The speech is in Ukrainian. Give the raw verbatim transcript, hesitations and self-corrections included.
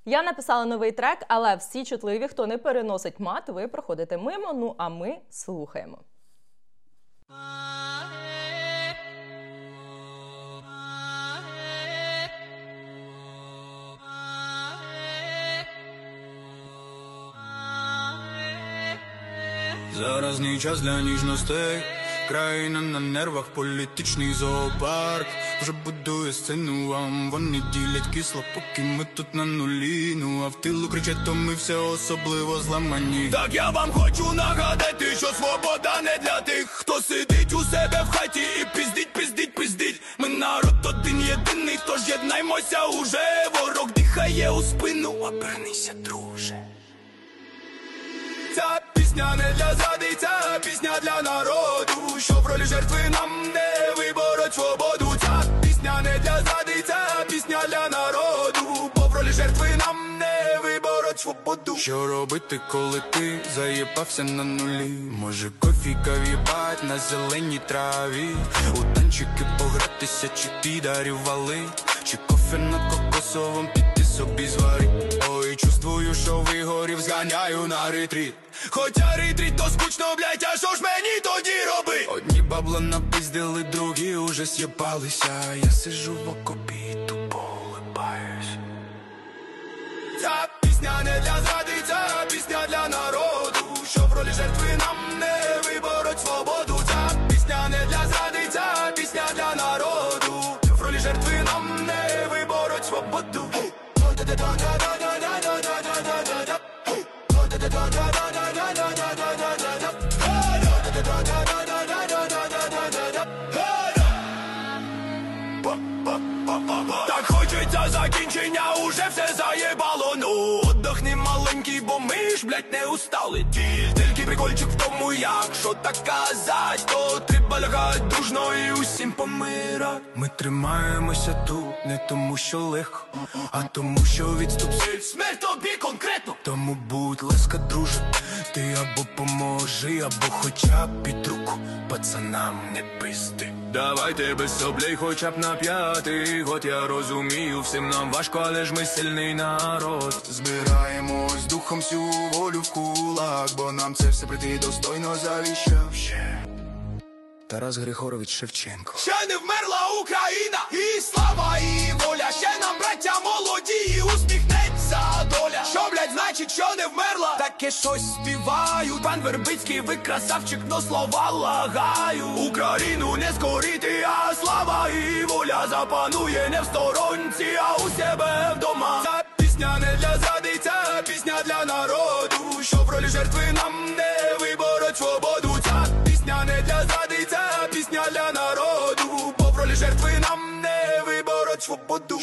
Я написала новий трек, але всі чутливі, хто не переносить мат, ви проходите мимо, ну а ми слухаємо. Зараз не час для ніжностей, країна на нервах, політичний зоопарк. Вже будує сцену вам, вони ділять кисло, поки ми тут на нулі. Ну а в тилу кричать, то ми все особливо зламані. Так я вам хочу нагадати, що свобода не для тих, хто сидить у себе в хаті і пиздить, пиздить, пиздить. Ми народ один єдиний, тож єднаймося уже. Ворог дихає у спину, обернися, друже. Ця пісня не для зради, ця пісня для народу, що в ролі жертви нам не вибороть свободу. Ця пісня не для зради, ця пісня для народу, бо в ролі жертви нам не вибороть свободу. Що робити, коли ти заєбався на нулі? Може кофіка в'їбать на зеленій траві, у танчики погратися чи підарів валить, чи кофе на кокосовом піти собі зварить. Ой, чувствую, що вигорів, зганяю на ретріт. Хоча ретріт то скучно, блять, а що ж мені тоді роби? Одні бабла напиздили, другі уже з'єбалися. Я сижу в окопі і тупо улибаюсь. Ця пісня не для зради, ця пісня для народу, що в ролі жертви нам не вибороть свободу. Ця пісня не для зради, ця пісня для народу, в ролі жертви нам не вибороть свободу. Так хочеться закінчення, уже все заєбало. Ну, отдохни маленький, бо ми ж, блять, не устали. Тільки прикольчик в тому, якщо так казать, то треба лягать дружно і усім помирать. Ми тримаємося тут не тому, що легко, а тому, що відступ смерть тобі конкретно. Тому будь ласка, друже, ти або поможи, або хоча б під руку пацанам не пизди. Давайте без соблей хоча б на п'ятий год. Я розумію, всім нам важко, але ж ми сильний народ. Збираємось духом всю волю в кулак, бо нам це все прийти достойно завіщав ще Тарас Григорович Шевченко. Ще не вмерла Україна, і слава, і воля. Ще нам, браття молоді, і усміхнеться доля. Що, блядь, значить, що не вмерла? Таке щось співають. Пан Вербицький, ви красавчик, но слова лагаю. Україну не скорити, а слава і воля запанує не в сторонці, а у себе вдома. Ця пісня не для зради, ця пісня для народу, що в ролі жертви нам не вибороть свободу. Ця пісня не для зради, ця пісня для народу, бо в ролі жертви нам не вибороть свободу.